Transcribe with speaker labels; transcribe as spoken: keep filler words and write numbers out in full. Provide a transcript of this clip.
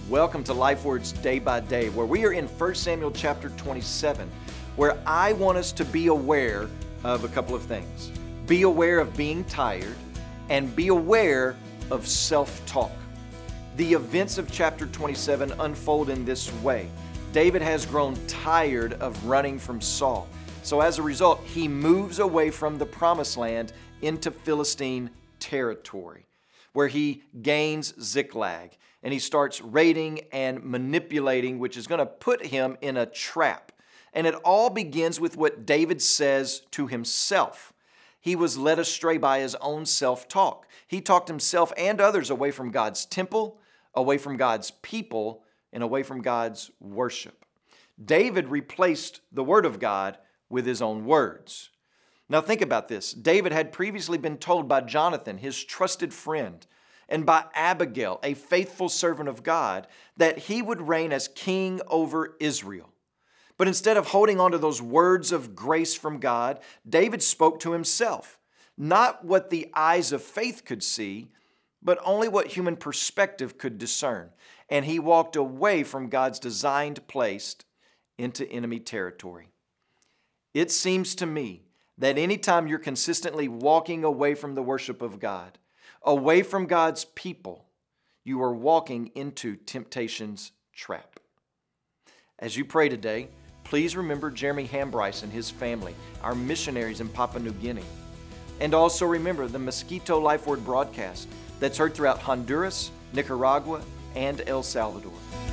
Speaker 1: Welcome to Life Words Day by Day, where we are in First Samuel chapter twenty-seven, where I want us to be aware of a couple of things. Be aware of being tired and be aware of self-talk. The events of chapter twenty-seven unfold in this way. David has grown tired of running from Saul. So as a result, he moves away from the promised land into Philistine territory, where he gains Ziklag, and he starts raiding and manipulating, which is going to put him in a trap. And it all begins with what David says to himself. He was led astray by his own self-talk. He talked himself and others away from God's temple, away from God's people, and away from God's worship. David replaced the word of God with his own words. Now think about this. David had previously been told by Jonathan, his trusted friend, and by Abigail, a faithful servant of God, that he would reign as king over Israel. But instead of holding on to those words of grace from God, David spoke to himself, not what the eyes of faith could see, but only what human perspective could discern. And he walked away from God's designed place into enemy territory. It seems to me that anytime you're consistently walking away from the worship of God, away from God's people, you are walking into temptation's trap. As you pray today, please remember Jeremy Hambryce and his family, our missionaries in Papua New Guinea. And also remember the Mosquito Life Word broadcast that's heard throughout Honduras, Nicaragua, and El Salvador.